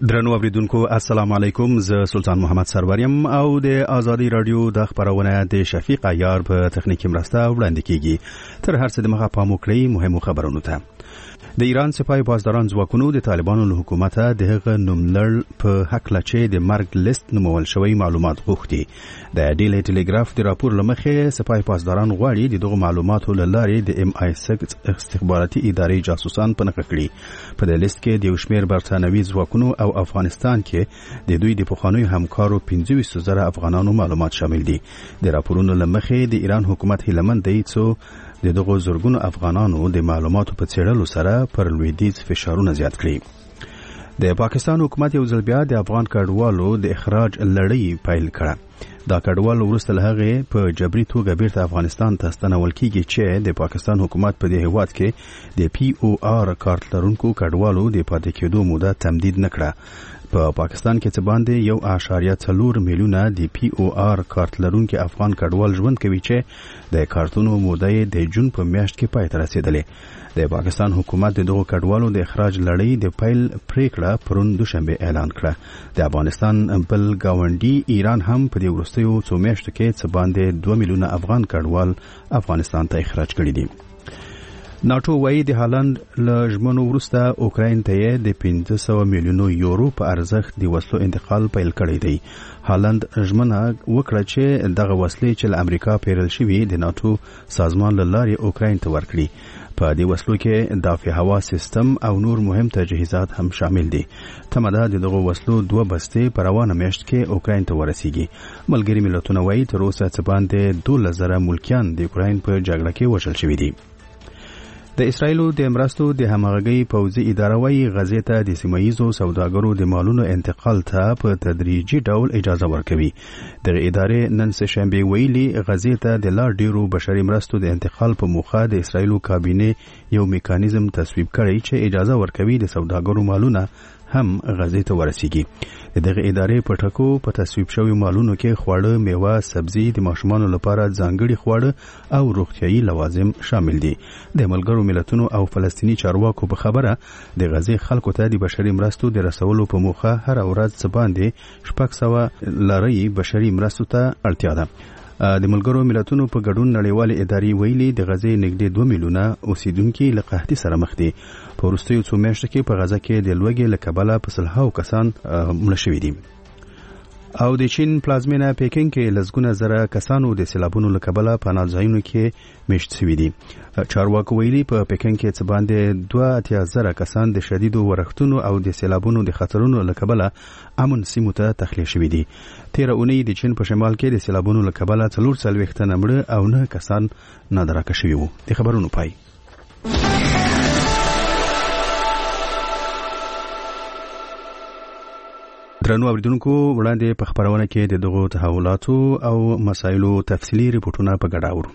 درنو اوریدونکو السلام علیکم. زه سلطان محمد سروریم او د آزادی رادیو د خبرونه د شفیق عیار په تخنیکی مرسته وړاندې کیږي. تر هر څه د مخه پام وکړئ مهمو خبرونو ته. د ایران سپاه پاسداران ځواکونو د طالبانو له حکومته د هغه نوملړ په حق لچې د مرګ لیست نومول شوی معلومات غوښتي. د ډیلی ټلګراف د راپور لمخې سپاه پاسداران غواړي د دغه معلوماتو له لارې د MI6 استخباراتي ادارې جاسوسان پنهخ کړي. په دې لیست کې د شمیر برتانوي ځواکونو او افغانستان کې د دوی د پخوانیو همکارو 25,000 افغانانو معلومات شامل دي. د راپورونو لمخې د ایران حکومت هیلمن دی چې د دغه زورګونو افغانانو د معلوماتو په څېړلو سره پر لویدیځ فشارونه زیات کړي. د پاکستان حکومت یو ځل بیا د افغان کډوالو د اخراج لړۍ پیل کړه. دا کډوال وروسته له هغې په جبري توګه بیرته افغانستان ته ستنول کیږي چې د پاکستان حکومت په دې هیواد کې د POR کارت لرونکو کډوالو د پاتې کېدو موده تمدید نه کړه. په پاکستان کې څه باندې 1.4 میلیونه د POR کارت لرونکو افغان کډوال ژوند کوي چې د کارتونو موده د جون په میاشت کې پای ته رسیدلې. د پاکستان حکومت د دغو کډوالو د اخراج لړۍ د پیل پریکړه پرون دوشنبه اعلان کړه. د افغانستان بل گاونډي ایران هم په دې وروستیو څو میاشتو کې څه باندې 2 میلیونه افغان کډوال افغانستان ته اخراج کړي دي. ناتو وایي د هالند له ژمنو وروسته اوکراین ته د 500 میلیونو یورو په ارزښت د وسلو انتقال پیل کړی دی. هالند ژمنه وکړه چې دغه وسلې چې له امریکا پیرل شوي د ناتو سازمان له لارې اوکراین ته ورکړي. په دې وسلو کې دافع هوا سیستم او نور مهم تجهیزات هم شامل دي. تمه ده د دغه وسلو 2 بستې په روانه میاشت کې اوکراین ته ورسیږي. ملګري ملتونه وایي تر اوسه څه باندې 12,000 ملکیان د اوکراین په جګړه کې وژل شوي دي. د اسرایلو د مرستو د همغږي پوځي اداره وایي غزې ته د سیمایي سوداګرو د مالونو انتقال ته په تدریجي ډول اجازه ورکوي. د ادارې نن سه شنبه ویلي غزې ته د لا ډیرو بشري مرستو د انتقال په موخه د اسرایلو کابینه یو میکانیزم تصویب کړی چې اجازه ورکوي د سوداګرو مالونه هم غزې ته ورسیږي. دغه ادارې په ټکو په تصویب شوی مالونو کې خواړه، میوه، سبزي، د ماشومانو لپاره ځانګړي خواړه او روغتيایي لوازم شامل دي. د ملګرو ملتونو او فلسطینی چارواکو په خبره د غزې خلکو ته د بشري مرستو د رسولو په موخه هر ورځ څه باندې 600 لارې بشري مرستو ته اړتیا ده. د ملګرو ملتونو په ګډون نړیوال ادارې ویلي د غزې نږدې 2 میلیونه اوسیدونکو له قحطۍ سره مخ دي. په وروستیو څو میاشتو کې په غزه کې د لوږې له کبله په سلهاو کسان مړه شوي دي. او د چین پلازمینه پیکینګ کې لزګونه زره کسانو د سیلابونو له کبله په ناځایونو کې میشت شوي دي. چارواکو ویلي په پیکینګ کې څه باندې 2,000 کسان د شدیدو ورښتونو او د سیلابونو د خطرونو له کبله امن سیمو ته تخلیه شوي دي. تیر اونۍ د چین په شمال کې د سیلابونو له کبله 440 تنه مړه او 9 کسان نادرکه شوي وو. د خبرونو پای. درنو اوریدونکو وړاندې په خبرونه کې د دغو تحولاتو او مسایلو تفصیلی ریپورتونه په ګډه اورو.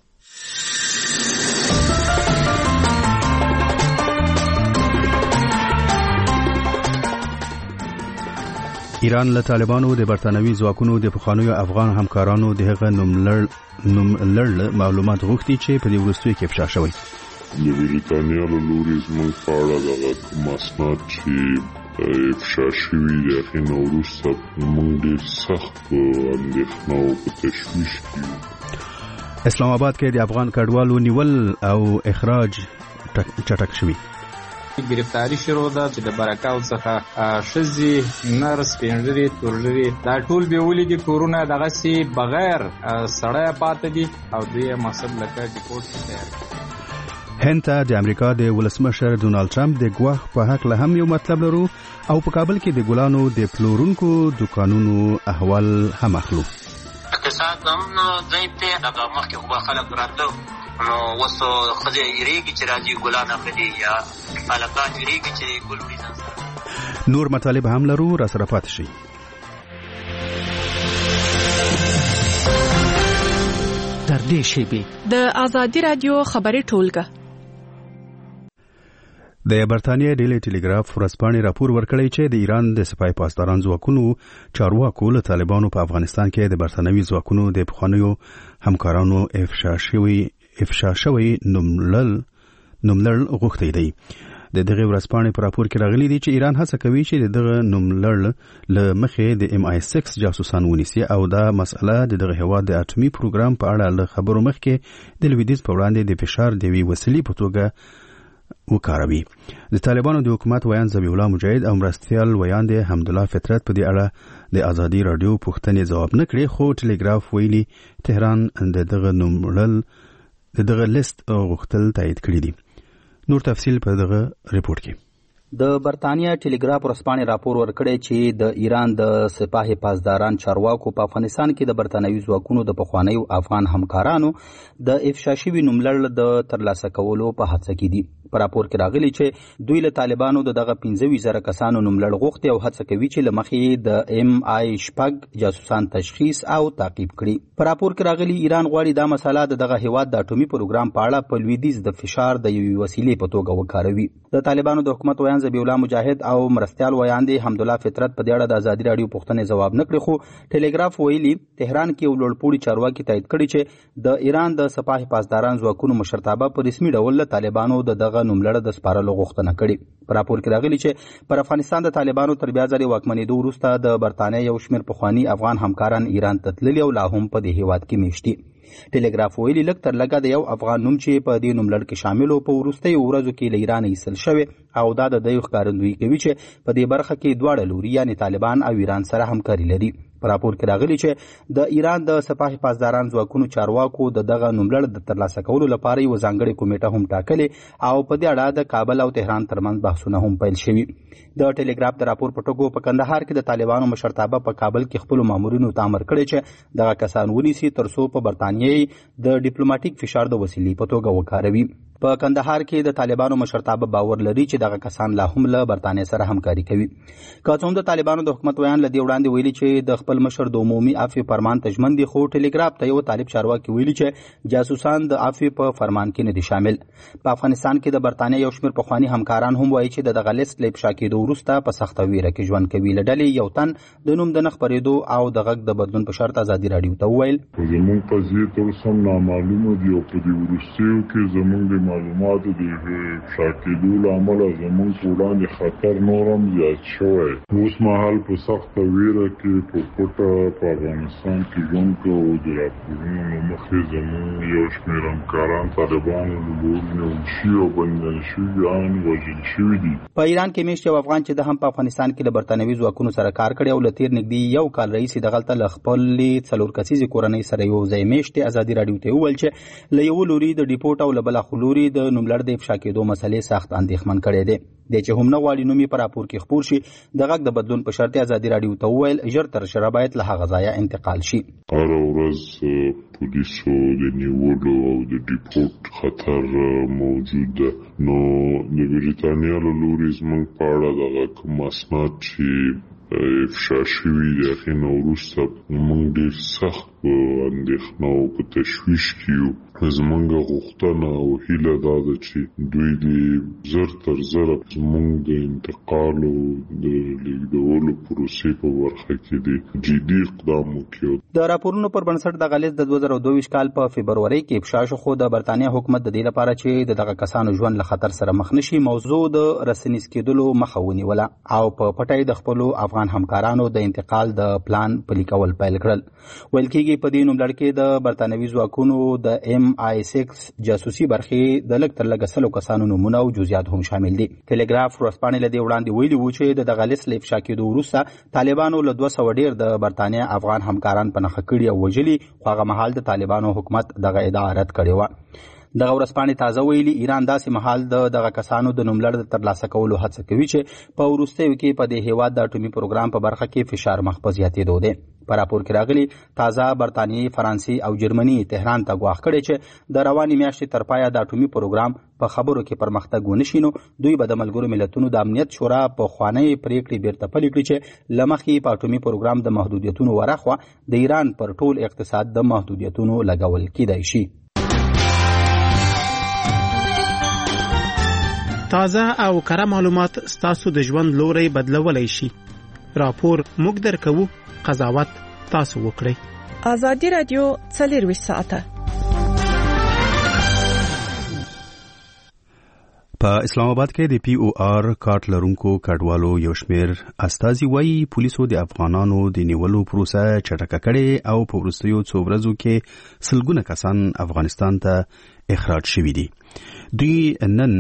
ایران له طالبانو د برتانوي ځواکونو د پخوانیو افغان همکارانو د هغه نوملړ معلومات غوښتي چې په دې وروستیو کې افشا شوی. د بریتانیا له لوري زموږ په اړه دغه کوم اسناد چې افشا شوي د هغې نه وروسته موږ ډېر سخت په اندېښنه او په تشویش کې. اسلام آباد کې د افغان کډوالو نیول او اخراج چټک شوي. گرفتاری شروع ده چې د برکاو څخه ښځې، نرس، سپینږیري، تورږیري دا ټول به ولیدي کورونه دغسې بغیر سړی پاتې دي او دوی مقصد لکه ډیپورټ تیار کړي. هند ته د امریکا د ولسمشر ډونالد ټرمپ د ګواښ په حق له هم یو مطلب لرو او په کابل کې د ګلانو د پلورونکو دکانونو احوال هم اخلو. اقتصاد هم ضعیف دی. دغه مخکې خو به خلک راتلو نو اوس ښځې یېرېږي چې راځي ګلان اخلي یا هلکان یېرېږي چې ګل وړي ځان سره. نور مطالب هم لرو، را سره پاتې شئ. تر دې شیبې د آزادی رادیو خبري ټولګه د برتانیې ډیلی ټلګراف ورځپاڼې راپور ورکړی چې د ایران د سپاه پاسداران ځواکونو چارواکو له طالبانو په افغانستان کې د برتانوي ځواکونو د پخوانیو همکارانو افشا شوی نوملړ غوښتی دی. د دغه ورځپاڼې په راپور کې راغلي دي چې ایران هڅه کوي چې دغه نوملړ له مخې د MI6 جاسوسان ونیسي او دا مسله د دغه هیواد د اټومي پروګرام په اړه له خبرو مخکې د لویدیځ په وړاندې د فشار د وی وسیلې په توګه وکاروي. د طالبانو د حکومت ویان ذبیح الله مجاهد او مرستیال ویان د حمدالله فطرت په دې اړه د ازادي رادیو پوښتنې ځواب نه کړې، خو ټلګراف ویلي تهران د دغه نوملړ د دغه لیست غوښتل تایید کړی دي. نور تفصیل په دغه ریپورت کې. د برتانیا ټلګراف ورځپاڼې راپور ورکړی چې د ایران د سپاه پاسداران چارواکو په افغانستان کې د برتانوي ځواکونو د پخوانیو افغان همکارانو د افشا شوي نوملړ د ترلاسه کولو په هڅه کې دي. په راپور کې راغلي چې دوی له طالبانو دغه 15,000 کسانو نوملړ غوښتي او هڅه کوي چې له مخې د MI6 جاسوسان تشخیص او تعقیب کړي. په راپور کې راغلي ایران غواړي دا مسله دغه هیواد د اټومي پروګرام په اړه په لویدیځ د فشار د یوې وسیلې په توګه وکاروي. د طالبانو د حکومت ویان ذبیح الله مجاهد او مرستیال ویان دي حمدالله فطرت په دې اړه د ازادي رادیو پوښتنې ځواب نه کړی، خو ټلګراف ویلي تهران کې یو لوړپوړي چارواکي تایید کړي چې د ایران د سپاه پاسداران ځواکونو مشرتابه په رسمي ډول طالبانو دغه نوملړ د سپارلو غوښتنه کړې. په راپور کې راغلي چې پر افغانستان د طالبانو تر بیا ځلې واکمنېدو وروسته د برتانیا یو شمېر پخواني افغان همکاران ایران ته تللي او لا هم په دې هیواد کې میشتي. ټلګراف ویلي لږ تر لږه د یو افغان نوم چې په دې نوملړ کې شامل و په وروستیو ورځو کې له ایران ایستل شوی او دا د دوی ښکارندویي کوي چې په دې برخه کې دواړه لوري یعنې طالبان او ایران سره همکاري لري. په راپور کې راغلي چې د ایران د سپاه پاسداران ځواکونو چارواکو دغه نوملړ د ترلاسه کولو لپاره یو ځانګړې کمیټه هم ټاکلې او په دې اړه د کابل او تهران ترمنځ بحثونه هم پیل شوي. د ټلګراف د راپور په ټکو په کندهار کې د طالبانو مشرتابه په کابل کې خپل مامورینو ته امر کړی چې دغه کسان ونیسي ترڅو په برتانیې د ډیپلوماټیک فشار د وسیلې په توګه وکاروي. په کندهار کې د طالبانو مشرتابه باور لري چې دغه کسان لا هم له برتانیې سره همکاري کوي. که څوم د طالبانو د حکومت ویان لدی وړاندې ویلي چې د خپل مشر د عمومي عفو فرمان ته ژمن دي، خو ټلګراف ته یو طالب چارواکي ویلي چې جاسوسان د عفو په فرمان کې نه دي شامل. په افغانستان کې د برتانیې یو شمېر پخواني همکاران هم وایي چې دغه لیست له افشا کېدو وروسته په سخته ویره کې ژوند کوي. له ډلې یو تن د نوم د نه خپرېدو او د غږ د بدلون په شرط ازادي راډیو ته وویل زموږ قضیې تر اوسه نامعلومه دي او په دې وروستیو کې زموږ د معلوماتو د افشا کېدو له امله زموږ په وړاندې خطر نور هم زیات شوی. اوس مهال په سخته ویره کې په پټه په افغانستان کې ژوند کوو. د راپورونو له مخې زموږ یو شمېر همکاران طالبانو له لوري نیول شوي او بندیان شوي وژل شوي دي. په ایران کې میشت یو افغان چې د هم په افغانستان کې له برتانوي ځواکونو سره کار کړی او له تیر نږدې یو کال راهیسې دغلته له خپلې 4 کسیزې کورنۍ سره یو ځای میشتې ازادي راډیو ته وویل چې له یو لوري د ډیپورټ او له بله خوا لوري د نوملړ د افشا کېدو مسلې سخت اندېښمن کړی دی. د چې هم نه غواړي نوم یې په راپور کې خپور شي د غږ د بدلون په شرط ازادي راډیو ته وویل ژر تر ژره باید له هغه ځایه انتقال شي. هره ورځ پولیسو د نیولو او د ډیپورټ خطر موجود ده. نو د بریتانیا له لوري زموږ په اړه دغه کوم اسناد چې افشا شوي د هغې نه وروسته موږ ډېر سخت په اندېښنه او په تشویش کې یو. زموږ غوښتنه او هیله دا ده چې دوی د زر تر زره زموږ د انتقال او د لیږدولو پروسې په برخه کې د جدي اقدام وکړي. د راپورونو پر بنسټ دغه لیست د 2022 کال په فبروري کې افشا شو، خو د برتانیا حکومت د دې لپاره چې دغه کسانو ژوند له خطر سره مخ نشي موضوع د رسنیز کېدلو مخه ونیوله او په پټۍ د خپلو افغان همکارانو د انتقال د پلان پلي کول پیل کړل. ویل کېږي په دې نوملړ کې د برتانوي ځواکونو د MI6 جاسوسي برخې د لږ تر لږه 100 کسانو نومونه او جزئیات هم شامل دي. ټلګراف ورځپاڼې له دې وړاندې ویلي وو چې دغه لیست له افشا کېدو وروسته طالبانو له 200 ډېر د برتانیا افغان همکاران په نښه کړي او وژلي، خو هغه مهال د طالبانو حکومت دغه ادعا رد کړې وه. دغه ورځپاڼې تازه ویلي ایران داسې مهال دغه کسانو د نوملړ د ترلاسه کولو هڅه کوي چې په وروستیو کې په دې هیواد د اټومي پروګرام په برخه کې فشار مخ په زیاتېدو دی. په راپور کې راغلي تازه برتانیې، فرانسې او جرمني تهران ته ګواښ کړی چې د روانې میاشتې تر پایه د اټومي پروګرام په خبرو کې پرمختګ ونه شي نو دوی به د ملګرو ملتونو د امنیت شورا په خوانۍ پریکړې بیرته پلي کړي چې له مخکې په اټومي پروګرام د محدودیتونو ورخوا د ایران پر ټول اقتصاد د محدودیتونو لګول کېدای شي. تازه او کره معلومات ستاسو د ژوند لوري بدلولای شي. راپور موږ درکوو، قضاوت تاسو وکړئ. ازادي رادیو 24 ساعته په اسلام آباد کې د پی او آر کارت لرونکو کډوالو یو شمېر استازي وایي پولیسو د افغانانو د نیولو پروسه چټکه کړې او په وروستیو څو ورځو کې سلګونه کسان افغانستان ته اخراج شوي دي. دوی نن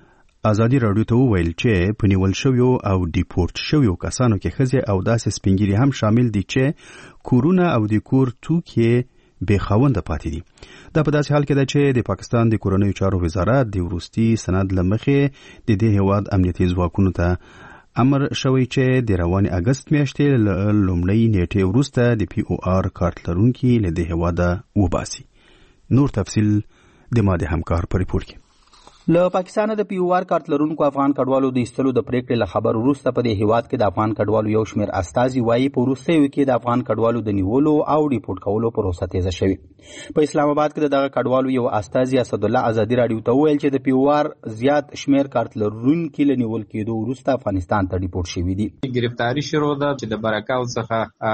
ازادي راډیو ته وویل چې په نیول شویو او ډیپورټ شویو کسانو کې ښځې او داسې سپینګیري هم شامل دي چې کورونه او د کور توکي بې خاونده پاتې دي. دا په داسې حال کې ده چې د پاکستان د کورنیو چارو وزارت د وروستي سند له مخې د دې هیواد امنیتي ځواکونو ته امر شوی چې د روانې اګست میاشتې لومړۍ نیټې وروسته د پی او آر کارت لرونکي له دې هیواده وباسي. نور تفصیل د ماده همکار په ریپورت کې. له پاکستان د پی او آر کارت لرونکو افغان کډوالو د ایستلو د پریکړې له خبر وروسته په دې هیواد کې د افغان کډوالو یو شمېر استازي وایي په وروستیو کې د افغان کډوالو د نیولو او ډیپورټ کولو پروسه تیزه شوې. په اسلام آباد کې دغه کډوالو یو استازي اسد الله ازادي راډیو ته وویل چې د پی او آر زیات شمېر کارت لرونکي له نیول کېدو وروسته افغانستان ته ډیپورټ شوي دي. گرفتاری شروع ده چې د برکاو څخه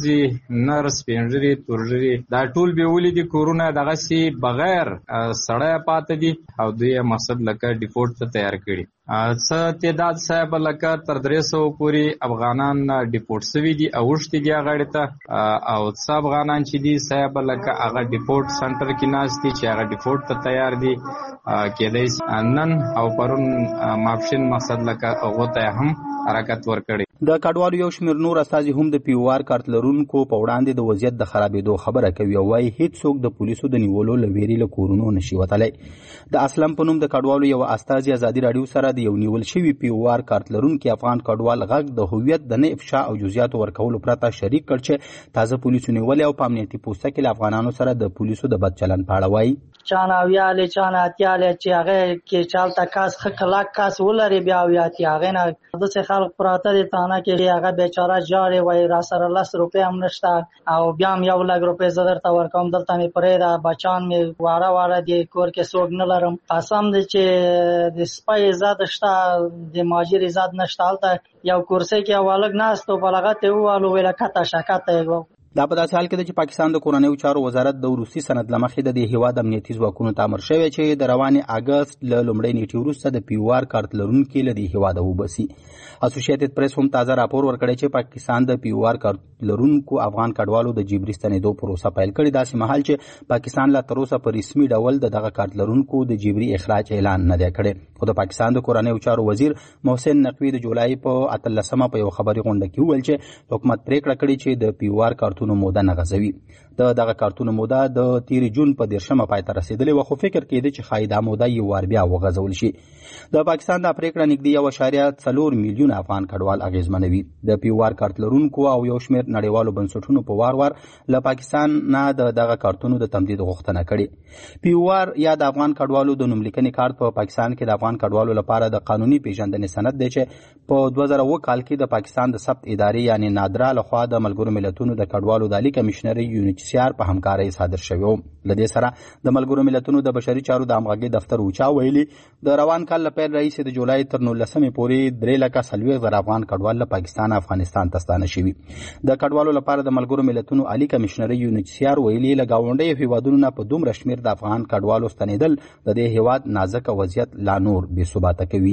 ښځې نرس سپینږیري تورږیري دا ټول بیولې دي کورونه دغسې بغیر سړی پاتې دي او دوی مقصد لکه ډیپورټ ته تیار کړي. څه تعداد صاحب لکه تر 300 پورې افغانان ډیپورټ شوي دي او وښتي دي هغه ته او څه افغانان چې دي صاحب لکه هغه ډیپورټ سنټر کې ناست دي چې هغه ډیپورټ ته تیار دي. کېدای شي نن او پرون ماپښین مقصد لکه هغه ته هم حرکت ورکړي. د کډوالو یو شمېر نور استازي هم د پی او آر کارت لرونکو په وړاندې د وضعیت د خرابېدو خبره کوي او وایي هیڅوک د پولیسو د نیولو له ویرې له کورونو نشي وتلی. د اسلم په نوم د کډوالو یو استازي ازادي راډیو سره د یو نیول شوي پی او آر کارت لرونکي افغان کډوال غږ د هویت د نه افشا او جزئیاتو ورکولو پرته شریک کړ چې تازه پولیسو نیولې او په امنیتي پوسته کې له افغانانو سره د پولیسو د بد چلند په اړه وایي. چانه ویالې چانه اتیالې چې هغه کې چالته کاس خکلاک کاس ولري بیا ویاتي هغه نه دغه خلک پراته دي تانه کې هغه بیچاره جاري وای را سره 10 روپۍ هم نشته او بیا هم 1 لک روپۍ زدر ته ورکوم دلته می پرې دا بچان می واره دی کور کې سوګ نه لرم. قسم دې چې د سپای زاد شته د ماجر زاد نشته الته یو کورسې کې اولګ ناستو بلغت ووالو ویل کته شکته. دا په داسې حال کې ده چې پاکستان د کورنیو چارو وزارت د وروستي سند له مخې د دې هیواد امنیتي ځواکونو ته امر شوی چې د روانې اګست له لومړۍ نیټې وروسته د پی او آر کارت لرونکي له دې هیواده وباسي. اسوسییټډ پریس هم تازه راپور ورکړی چې پاکستان د پی او آر کارت لرونکو افغان کډوالو د جبري ستنېدو پروسه پیل کړې. داسې مهال چې پاکستان لا تر اوسه په رسمي ډول دغه کارت لرونکو د جبري اخراج اعلان نه دی کړی. خو د پاکستان د کورنیو چارو وزیر محسن نقوی د جولای په 18مه په یو خبري غونډه کې وویل چې حکومت پریکړه کړې چې د پی او آر کارتونو موده نه غځوي. دغه کارتونو موده د 13 جون په 10مه پای ته رسیدلې و خو فکر کېده چې خایدا موده یو وار بیا وغځول شي. د پاکستان د پریکړه نږدې 1.4 میلیون افغان کډوال اغیزمنوي. د پی او آر کارت لرونکو او یو شمېر نړیوالو بنسټونو په وار له پاکستان نه دغه کارتونو د تمدید غوښتنه کړې. پی او آر یا د افغان کډوالو د نوملیکنې کارت په پاکستان کې د افغان کډوالو لپاره د قانوني پیژندنې سند دی چې په 2009 کال کې د پاکستان د ثبت ادارې یعنی نادرا لخوا د ملګرو ملتونو د کډوالو د عالی کمشنر یونیچسیار په همکارۍ صادر شوی و. لدې سره د ملګرو ملتونو د بشري چارو د همغږۍ دفتر اوچا ویلي د روان کال له پیل راهیسې د جولای تر 19مې پورې 3,40,000 افغان کډوال له پاکستان افغانستان ته ستانه شوي. د کډوالو لپاره د ملګرو ملتونو عالی کمشنر یونیچسیار ویلي له ګاونډیو هیوادونو نه په دومره شمېر د افغان کډوالو ستنېدل د دې هیواد نازک وضعیت لا نور بې ثباته کوي.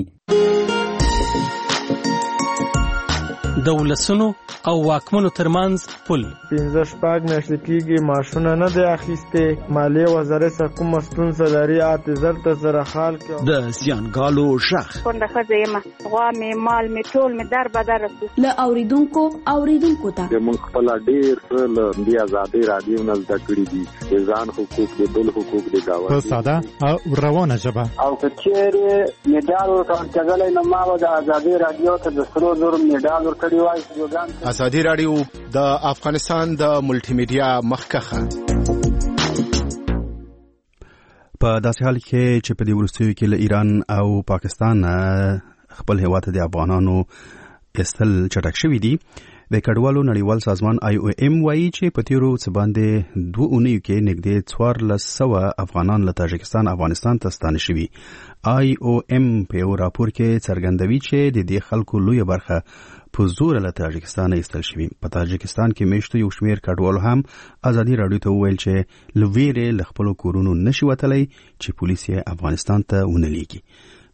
د ولسونو او واکمنو ترمنځ پل 15 میاشتې کېږي معاشونه نه دی اخیستې. مالیې وزارت څخه کومه ستونزه لري اعتذار ته سره حال کې د زیانګالو غږ کونډه ښځه یم غوا مې مال مې ټول مې در بدر له اوریدونکو ته موږ خپل ډېر څه له دې ازادي رادیو نه زده کړي دي د ځان حقوق د بل حقوق د گاونډي په ساده او روانه ژبه او کچېرې میډال ورکړل نو ما د ازادي رادیو ته د 300 میډال ورکړی وای. ازادي رادیو د افغانستان د ملټي میډیا مخکخه په داسې حال کې چې په دې وروستیو کې له ایران او پاکستان خپل هیواد ته د افغانانو استل چټک شوي دي. د کډوالو نړیوال سازمان IOM وایي چې په تیرو څه باندې 2 اونیو کې نږدې 1400 افغانان له تاجکستان افغانستان ته ستانه شوي. IOM په یو راپور کې څرګندوي چې د دې خلکو لویه برخه په زور له تاجکستان ایستل شوي. په تاجکستان کې میشتو یو شمېر کډوالو هم ازادي راډیو ته وویل چې له ویرې له خپلو کورونو نشي وتلی چې پولیس یې افغانستان ته ونه لیږي.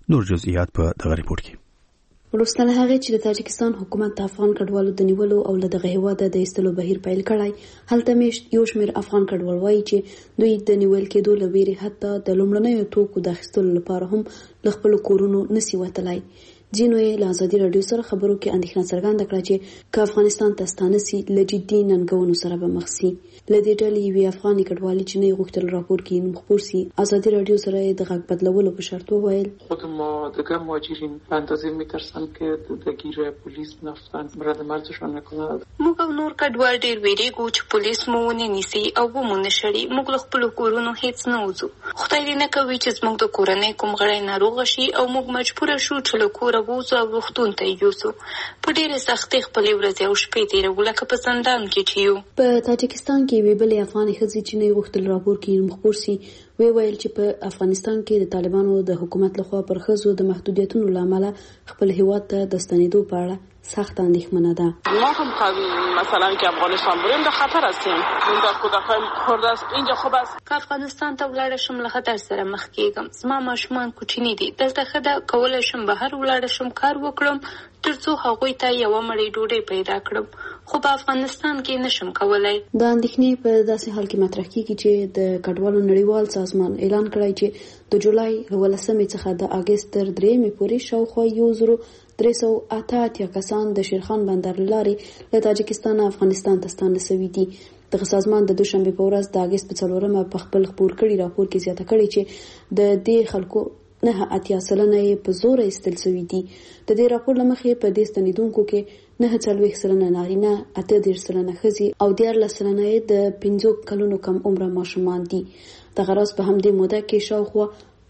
نور جزئیات په دغه ریپورت کې. وروسته له هغې چې د تاجکستان حکومت د افغان کډوالو د نیولو او له دغه هیواده د ایستلو بهیر پیل کړی، هلته یو شمېر افغان کډوال وایي چې دوی د نیول کېدو له ویرې حتی د لومړنیو توکو د اخیستلو لپاره هم له خپلو کورونو نسي وتلی. ځینو یې له ازادي راډیو سره خبرو کې اندېښنه څرګنده کړه چې که افغانستان ته ستانه سي له جدي ننګونو سره به مخ سي. له دې ډلې یوې افغاني کډوالې چې نه یې غوښتل راپور کې نوم خپور سي، ازادي راډیو سره یې د غږ بدلولو په شرط وویل خود ما دیگه مهاجرین به اندازه میترسن که درگیر پلیس نفتن رد مرزشان نکنند. موږ او نور کډوال ډېر ویریږو چې پولیس مو ونه نیسي او ومو نه شړي. موږ له خپلو کورونو هیڅ نه وځو. خدای دې نه کوي چې زموږ د کورنۍ کوم غړی ناروغه شي او موږ مجبوره شو چې له کوره ووځو او روغتون ته یوسو. په ډېرې سختۍ خپلې ورځې او شپې تېروو لکه په زندان کې چې یو. په تاجکستان کې یوې بلې افغانې ښځې چې نه یې غوښتل راپور کې نوم خپور سي ویل چې په افغانستان کې د طالبانو د حکومت لخوا پر ښځو د محدودیتونو له امله خپل هیواد ته د ستنېدو په اړه سخت اندېښمنه ده. ما هم مثلا که افغانستان بریم در خطر هستیم. من در کودکان خورده است اینجا خوب است. که افغانستان ته ولاړ شم له خطر سره مخ کېږم. زما ماشومان کوچني دي. دلته ښه ده کولی شم بهر ولاړ شم کار وکړم ترڅو هغوی ته یوه مړۍ ډوډۍ پیدا کړم، خو په افغانستان کې نشم کولای. دا اندېښنې په داسې حال کې مطرح کېږي چې د کډوالو نړیوال سازمان اعلان کړی چې د جولای 18 څخه د اګست تر 3 پورې شاوخوا 1388 کسان د شیرخان بندر له لارې له تاجکستان افغانستان ته ستانه شوي دي. دغه سازمان د دوشنبه په ورځ د اګست په 4 په خپل خپور کړي راپور کې زیاته کړې چې د دې خلکو 9.8% په زور ایستل شوي دي. د دې راپور له مخې په دې ستنېدونکو کې 9.4% نارینه، 8.3% ښځې او 14% د 15 کلونو کم عمره ماشومان دي. دغه راز په همدې موده کې شاوخوا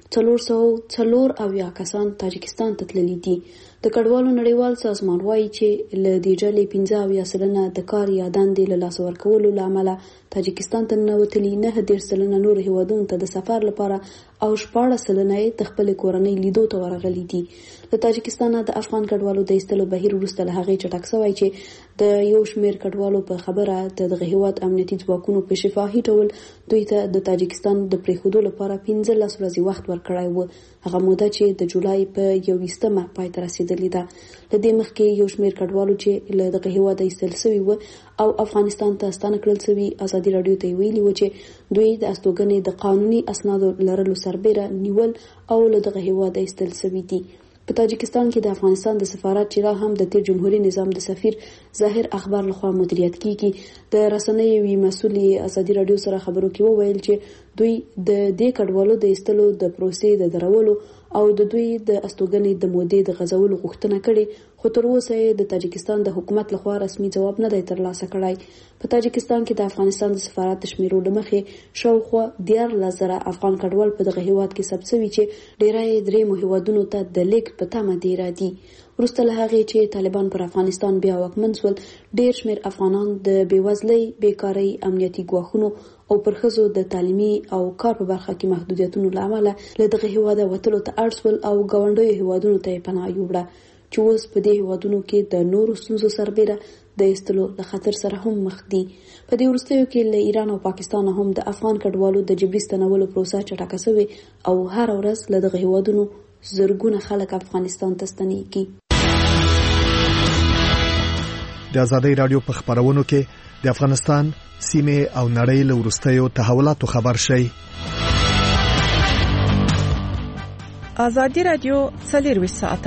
404 کسان تاجکستان ته تللي دي. د کډوالو نړیوال سازمان وایي چې له دې ډلې 15% د کار یا دندې له لاسه ورکولو له امله تاجکستان ته ننوتلي، 9.3% نور هیوادونو ته د سفر لپاره او 14% د خپلې کورنۍ لیدو ته ورغلي دي. له تاجکستان د افغان کډوالو د ایستلو بهیر وروسته له هغې چټک شوی چې د یو شمېر کډوالو په خبره دغه هیواد امنیتي ځواکونو په شفاهي ډول دوی ته د تاجکستان د پرېښودو لپاره 15 ورځې وخت ورکړی و، هغه موده چې د جولای په 21 پای ته رسېدلې ده. له دې مخکې یو شمېر کډوالو چې له دغه هیواده ایستل شوي و او افغانستان ته ستانه کړل شوي ازادي راډیو ته ویلي و چې دوی د استوګنې د قانوني اسنادو لرلو سربیره نیول او له دغه هیواده ایستل شوي دي. په تاجکستان کې د افغانستان د سفارت چې لا هم د تیر جمهوریت نظام د سفیر ظاهر اخبار لخوا مدیریت کیږي، د رسنیو وی مسؤل ازادي راډیو سره خبرو کې وویل چې دوی د دې کډوالو د ایستلو د پروسې د درولو او د دوی د استوګنې د مودې د غځولو غوښتنه کړې، خو تر اوسه د تاجکستان د حکومت لخوا رسمي ځواب نه دی ترلاسه کړی. په تاجکستان کې د افغانستان د سفارت د شمیرو له مخې شاوخوا 14,000 افغان کډوال په دغه هیواد کې ثبت شوي چې ډیری یې 3 هیوادونو ته د لیک په تمه دی راځي. وروسته له هغې چې طالبان پر افغانستان بیا واکمن شول، ډیر شمېر افغانان د بېوزلۍ، بیکارۍ، امنیتي ګواښونو او پر ښځو د تعلیمي او کار په برخه کې محدودیتونو له امله له دغه هیواده وتلو ته اړ شول او ګاونډیو هیوادونو ته یې پناه یووړه چې اوس په دې هیوادونو کې د نورو ستونزو سربیره د ایستلو له خطر سره هم مخ دي. په دې وروستیو کې له ایران او پاکستان هم د افغان کډوالو د جبري ستنولو پروسه چټکه شوې او هر ورځ له دغه هیوادونو زرګونه خلک افغانستان ته ستنېږي. د ازادي راډیو په خبرونو کې د افغانستان سیمه او نړۍ له وروستیو تحولاتو خبر شي. ازادي راډیو 24 ساعته.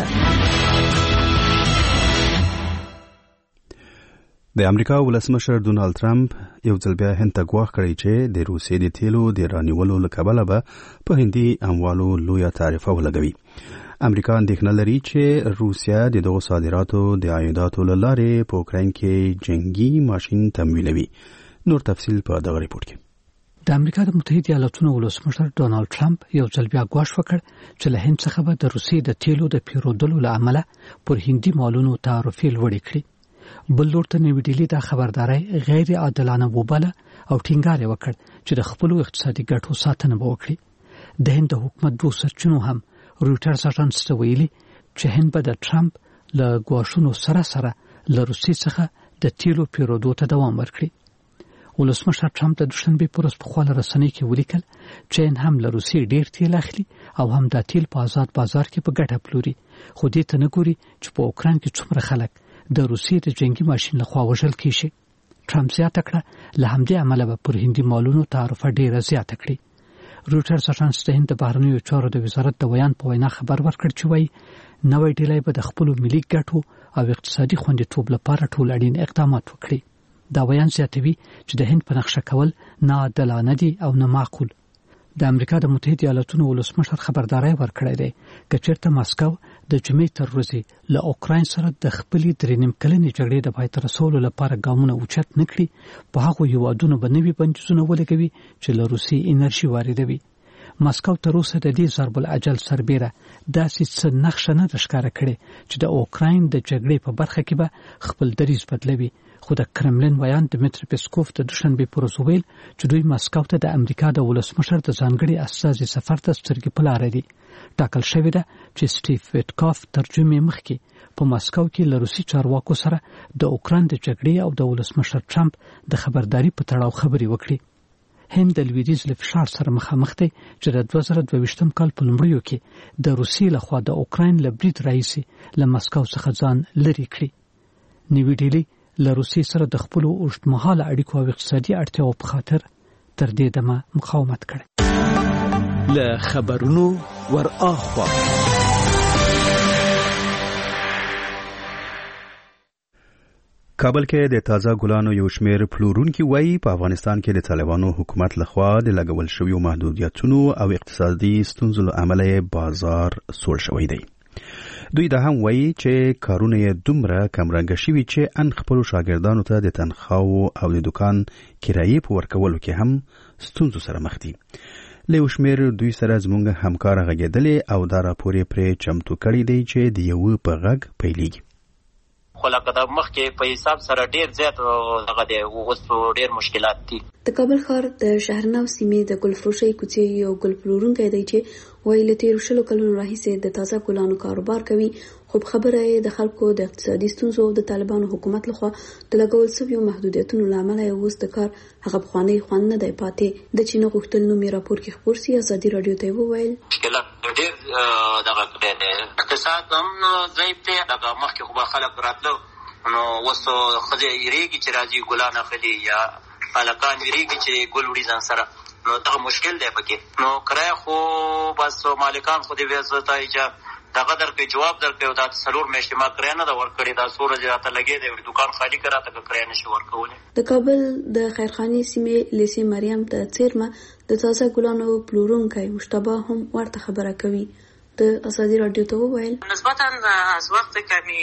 د امریکا ولسمشر ډونالد ټرمپ یو ځل بیا هند ته ګواښ کړی چې د روسیې د تیلو د رانیولو له کبله به په هندي اموالو لویه تعرفه ولګوي. امریکا اندېښنه لري چې روسیا د دغو صادراتو د عایداتو له لارې په اوکراین کې جنگي ماشین تمویلوي. نور تفصیل په دغه ریپورت کې. د امریکا د متحده ایالاتونو ولسمشر ډونالد ټرمپ یو ځل بیا ګواښ وکړ چې له هند څخه به د روسیې د تیلو د پیرودلو له امله پر هندي مالونو تعرفې لوړې کړي. بل لور ته نوې ډیلي دا خبرداري غیر عادلانه وباله او ټینګار وکړ چې د خپل اقتصادي ګټو ساتنه وکړي. د هند حکومت دوه سرچینو هم رويټرز اژانس ته ویلي چې هند به د ټرمپ له ګواښونو سره له روسیې څخه د تیلو پیرودو ته دوام ورکړي. ولسمشر ټرمپ د دوشنبه پر ورځ په خپل رسنۍ کې ولیکل چین هم له روسیې ډیر تیل اخلي او هم دا تیل په آزاد بازار کې په ګټه پلوري، خو دې ته نه ګوري چې په اوکران کې څومره خلک د روسیې د جنگي ماشین لخوا وژل کیږي. ټرمپ زیاته کړه له همدې عمله به پر هندي مالونو تعرفه ډیره زیاته کړي. روټرز اژانس د هند د بهرنیو چارو د وزارت د ویان په وینا خبر ورکړ چې وایي نوې ډیلۍ به د خپل ملي ګټو او اقتصادي خوندیتوب لپاره ټول اړین اقدامات وکړي. دا ویان زیاتوي چې د هند په نقشه کول نه عادلانه دي او نه معقول. د امریکا د متحده ایالاتونو ولسمشر خبرداري ورکړې ده چې چیرته ماسکو د جمعې تر ورځې له اوکراین سره د خپلې 3.5 کلنې جګړې د پای ته رسولو لپاره ګامونه اوچت نکړي، په هغه هیوادونو باندې بندیزونه ولګوي چې له روسي انرژي واردوي. ماسکو تر اوسه د دې ضرب العجل سربېره داسې څه نقشه نه ښکاره کړې چې د اوکراین د جګړې په برخه کې به خپل دریځ بدلوي. خو د کرملین ویان دمیتری پیسکوف د دوشنبه پر ورځ ویل چې دوی ماسکو ته د امریکا د ولسمشر د ځانګړي استازي سفر ته سترګې په لار دي. ټاکل شوې ده چې سټیف ویټکاف ترجمه مخکې په ماسکو کې له روسي چارواکو سره د اوکران د جګړې او د ولسمشر ټرمپ د خبرداري په تړاو خبرې وکړي. هند د لویدیځ له فشار سره مخامخ دی چې د 2022 کال په لومړیو کې د روسیې لخوا د اوکراین له برید راهیسې له ماسکو څخه ځان لرې کړي. نوې ډیلي له روسیې سره د خپل اوږدمهاله اړیکو او اقتصادي اړتیاو په خاطر تر دې دمه مقاومت کړی. له خبرونو ور اخوا کابل کې د تازه ګلانو یو شمېر پلورونکي وایي په افغانستان کې د طالبانو حکومت لخوا د لګول شویو محدودیتونو او اقتصادي ستونزو له امله بازار سوړ شوی دی. دوی دا هم وایي چې کارونه یې دومره کمرنګه شوي چې ان خپلو شاګردانو ته د تنخواو او د دکان کرایې په ورکولو کې هم ستونزو سره مخ دي. له یو شمېر دوی سره زموږ همکاره غږېدلې او دا راپور یې پرې چمتو کړی دی چې د یوه په غږ پیلېږي. خو لکه د مخکې په حساب سره ډیر زیات هغه دی اوس ډیر مشکلات دي. د کابل ښار د شهرنو سیمې د ګلفروشۍ کوڅې یو ګل پلورونکی دی چې وایي له تېرو 20 کلونو راهیسې د تازه ګلانو کاروبار کوي، خو په خبره یې د خلکو د اقتصادي ستونزو او د طالبانو حکومت لخوا د لګول شویو محدودیتونو له امله یې اوس د کار هغه پخوانی خوند نه دی پاتې. د چې نه غوښتل نو مې راپور کې خپور سي ازادي رادیو ته وویل مشکلات ډیر دغه اقتصاد هم ضعیف دی. دغه مخکې خو به خلک راتلو نو اوس ښځې یېرېږي چې راځي ګلان اخلي یا هلکان یېرېږي چې ګل وړي ځان سره، نو دغه مشکل دی پکې. نو کرایه خو بس مالکان خو دې ویزتای چې دغه درکې جواب درکې دا 4 میاشتې ما کرایه نه ده ورکړې، دا 16 ورځې راته لګې دی دکان خالي کړه ته کرایه نشي ورکولی. د کابل د خیرخانې سیمې لیسې مریم ته څیرمه د تازه ګلانو پلورونکی مشتبه هم ورته خبره کوي. د ازادی رادیو ته وویل نسبتا از وقت کمی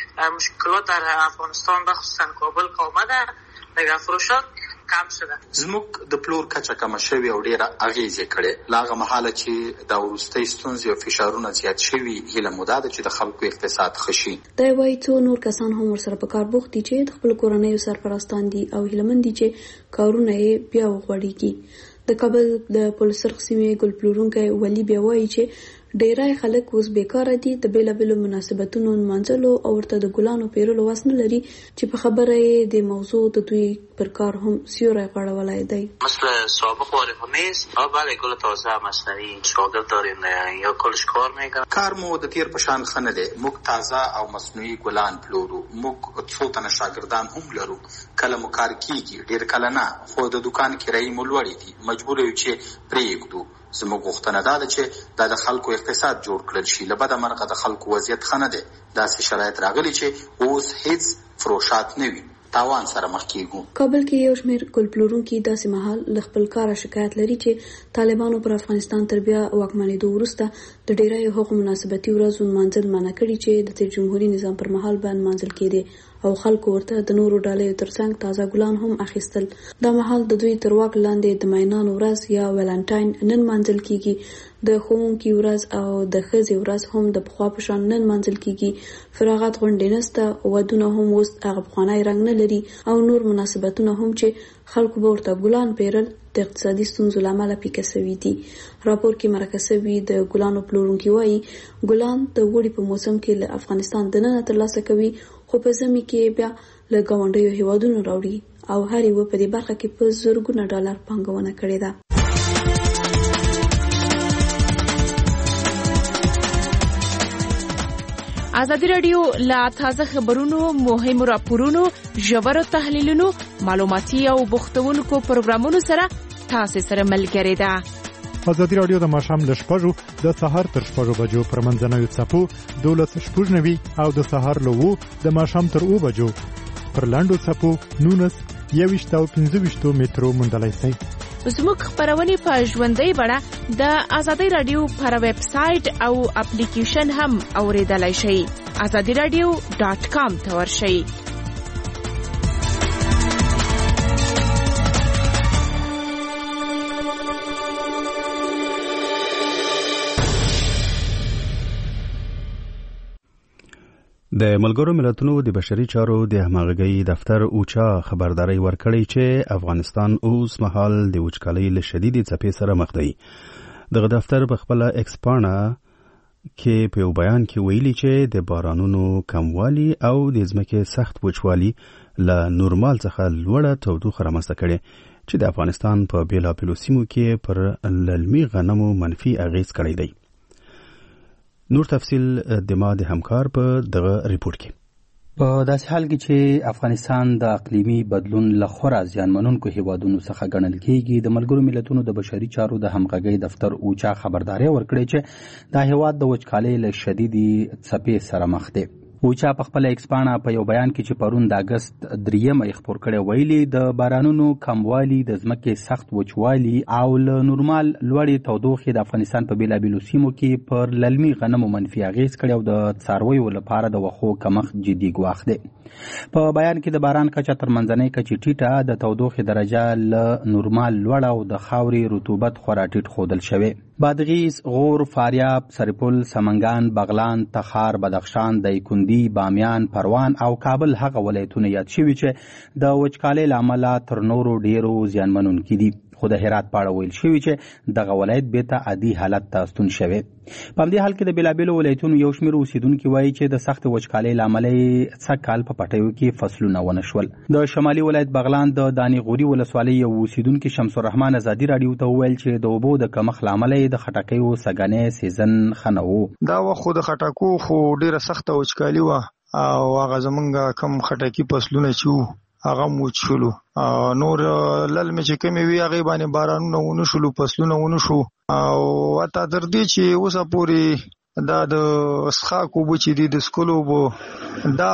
مشکلات در افغانستان بخصوصا کابل که آمده لگه فروشات کم شده. زموږ د پلور کچه کمه شوې او ډېره اغېزې کړې. له هغه مهاله چې د وروستۍ ستونزې او فشارونه زیات شوي، هیله مو دا ده چې د خلکو اقتصاد ښه شي. دی وایي څو نور کسان هم ورسره په کار بوخت دي چې د خپلو کورنیو سرپرستان دي او هیلهمند دي چې کارونه یې بیا وغوړېږي. د کابل د پلسرخ سیمې ګل پلورونکی ولی بیا وایي چې ډیری خلک اوس بیکاره دي، د بیلابیلو مناسبتونو نمانځلو او ورته د ګلانو پیرلو وس نه لري چې په خبره یې د موضوع د دوی پر کار هم سیوری غوړولی دی. مثل سابق وارد نیست. بله گل تازه مصنوعی شاگرد داریم یا کلش کار میکنم. کار مو د تیر په شان ښه نه دی. موږ تازه او مصنوعي ګلان پلورو. موږ څو تنه شاګردان هم لرو. کله مو کار کیږي، ډیر کله نه، خو د دکان کرایې مو لوړې دي، مجبور یو چې پرېږدو. زموږ غوښتنه دا ده چې د خلکو اقتصاد جوړ کړل شي. له بده مرغه د خلکو وضعیت ښه نه دی. داسې شرایط راغلي چې اوس هیڅ فروشات نه وي، تاوان سره مخ کیږو. کابل کې یو شمېر ګل پلورونکي داسې مهال له خپل کاره شکایت لري چې طالبانو پر افغانستان تر بیا واکمنېدو وروسته د ډیری هغو مناسبتي ورځو نمانځل منع کړي چې د تیر جمهوري نظام پر مهال به نمانځل کېدې او خلکو ورته د نورو ډالیو ترڅنګ تازه ګلان هم اخیستل. دا مهال د دوی تر واک لاندې د ماینانو ورځ یا ویلنټاین نن مانځل کیږي، د ښوونکي ورځ او د ښځې ورځ هم د پخوا په شان نن مانځل کیږي. فراغت غونډې نسته، ودونه هم اوس هغه پخوانی رنګ نه لري او نور مناسبتونه هم چې خلکو به ورته ګلان پیرل د اقتصادي ستونزو له امله پیکه سوي دي. راپور کې مرکه سوي د ګلانو پلورونکي وایي ګلان د وړي په موسم کې له افغانستان دننه ترلاسه کوي، خو په ژمي کې بیا له ګاونډیو هیوادونو راوړي او هر یو په دې برخه کې په زرګونه ډالر پانګونه کړې ده. ازادي رادیو لا تازه خبرونو، مهمو راپورونو، ژورو تحلیلونو، معلوماتي او بوختونکو پروګرامونو سره تاسو سره ملګری ده. ازادي رادیو د ماښام له 6 د سهار تر 6 بجو پر منځنوي څپو 12:09 او د سهار له 2 د ماښام تر 2 بجو پر لاندو څپو 19 او 15 مترو مندلای شي. زموږ خبرونه په ژوندۍ بڼه د ازادي رادیو پر ویب سټ او اپلیکیشن هم اوریدلای شئ. azadiradio.com ته ورشئ. د ملګرو ملتونو د بشري چارو د همغږۍ دفتر اوچا خبرداري ورکړی چې افغانستان اوس مهال د وچکالۍ له شدیدې څپې سره مخ دی. دغه دفتر په خپل ایکس پاڼه کې په یو بیان کې ویلي چې د بارانونو کموالی او د ځمکې سخت وچوالی له نورمال څخه لوړه تودوخه رامنځته کړې چې د افغانستان په بیلابیلو سیمو کې پر للمي غنمو منفي اغیز کړی دی. نور تفصیل د ما د همکار په دغه ریپورت کې. په داسې حال کې چې افغانستان د اقلیمي بدلون له خورا زیانمنونکو هیوادونو څخه ګڼل کېږي، د ملګرو ملتونو د بشري چارو د همغږۍ دفتر اوچا خبرداري ورکړې چې دا هیواد د وچکالۍ له شدیدې څپې سره مخ دی. اوچا په خپل ایکس پاڼه په یو بیان کې چې پرون د اگست 3 خپور کړی ویلي د بارانونو کموالی، د ځمکې سخت وچوالی او له نورمال لوړې تودوخې د افغانستان په بیلابیلو سیمو کې پر للمي غنمو منفي اغیز کړی او د څارویو لپاره د وښو کمښت جدي ګواښ دی. په بیان کې د باران کچه تر منځنۍ کچې ټیټه، د تودوخې درجه له نورمال لوړه او د خاورې رطوبت خورا ټیټ ښودل شوی. بادغیس، غور، فاریاب، سرپل، سمنګان، بغلان، تخار، بدخشان، دایکنډي، بامیان، پروان او کابل هغه ولایتونه یاد شوي چې د وچکالۍ له امله تر نورو ډیرو زیانمنونکي دي. خو د هرات په اړه ویل شوي چې دغه ولایت بیرته عادي حالت ته ستون شوی. په همدې حال کې د بیلابیلو ولایتونو یو شمېر اوسیدونکي وایي چې د سختې وچکالۍ له امله څه کال په پټیو کې فصلونه ونه شول. د شمالي ولایت بغلان د دانې غوري ولسوالۍ یو اوسیدونکي شمس الرحمن ازادي راډیو ته وویل چې د اوبو د کمښت له امله د خټکیو سږنی سیزن ښه نه و. دا وخت د خټکو خو ډیره سخته وچکالي وه او هغه زمونږ کم خټکي فصلونه چې وو هغه موچ شولو. نور للمې چې کمې وي هغې باندې بارانونه ونه شولو، فصلونه ونه شو او حتی تر دې چې اوسه پورې دا د څښاک اوبه چې دي د څښلو اوبه دا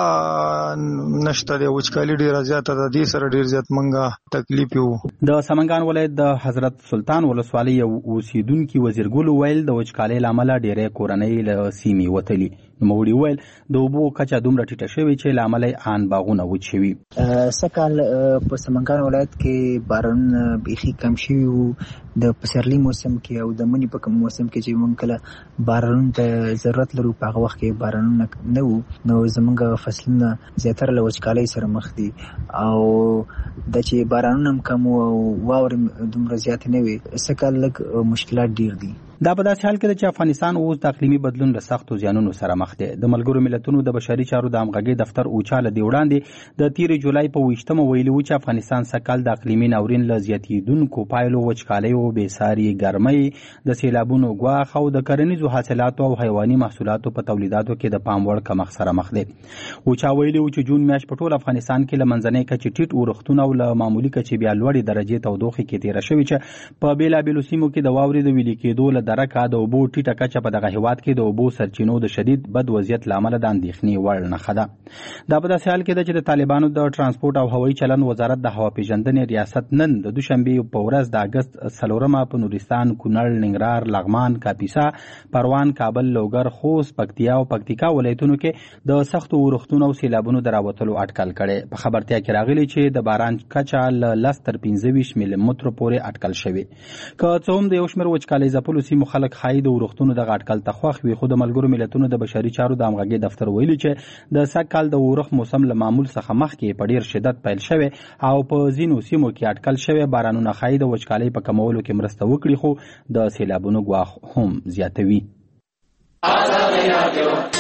نشته دی. وچکالي ډېره زیاته ده، دې سره ډېر زیات منګه تکلیف و. د سمنګان ولایت د حضرت سلطان ولسوالۍ یو اوسیدونکي وزیرګل ویل د وچکالۍ له امله ډېری کورنۍ له سیمې وتلي. نوموړي ویل د اوبو کچه دومره ټیټه شوې چې له امله ان باغونه وچ شوي. سږکال په سمنګان ولایت کې بارانونه بیخي کم شوي وو. د پسرلي موسم کې او د مني په موسم کې چې موږ کله بارانونو ته ضرورت لرو په هغه وخت کې بارانونه نه وو، نو زموږ فصلونه زیاتره له وچکالۍ سره مخ دي او د چې بارانونه هم کم او واورې دومره زیات نه وي، سږکال لږ مشکلات ډیر دي. دا په داسې حال کې ده چې افغانستان اوس د اقلیمي بدلون له سختو زیانونو سره مخ دی. د ملګرو ملتونو د بشري چارو د همغږۍ دفتر اوچا له دې وړاندې د تېرې جولای په 28 ویلي و چې افغانستان سږکال د اقلیمي ناورین له زیاتېدونکو پایلو، وچکالیو، بېساري ګرمۍ، د سیلابونو ګواښ او د کرنیزو حاصلاتو او حیواني محصولاتو په تولیداتو کې د پام وړ کمښت سره مخ دی. اوچا ویلي و چې جون میاشت په ټول افغانستان کې له منځنۍ کچې ټیټ اورښتونه او له معمولي کچې بیا لوړې درجې تودوخې کې تېره شوې چې په بېلابېلو سیمو کې د واورې د ویلي کېدو له درکه د اوبو ټیټه کچه په دغه هیواد کې د اوبو سرچینو د شدید بد وضعیت له امله د اندېښنې وړ نښه ده. دا په داسې حال کې ده چې د طالبانو د ټرانسپورټ او هوایي چلند وزارت د هوا پیژندنې ریاست نن د دوشنبې په ورځ د اګست 4 په نورستان، کونړ، ننګرهار، لغمان، کاپیسا، پروان، کابل، لوګر، خوست، پکتیا او پکتیکا ولایتونو کې د سختو اورښتونو او سیلابونو د راوتلو اټکل کړی. په خبرتیا کې راغلي چې د باران کچه له 10 تر 25 ملي مترو پورې اټکل شوی. که څه هم د یو شمېر وچکالۍ ځپلو سیمو خلک ښایي د اورښتونو دغه اټکل ته خوښ وي، خو د ملګرو ملتونو د بشري چارو د همغږۍ دفتر ویلي چې د سږکال د اورښت موسم له معمول څخه مخکې په ډېر شدت پیل شوی او په ځینو سیمو کې اټکل شوی بارانونه ښایي د وچکالۍ په کمولو کې مرسته وکړي، خو د سیلابونو ګواښ هم زیاتوي.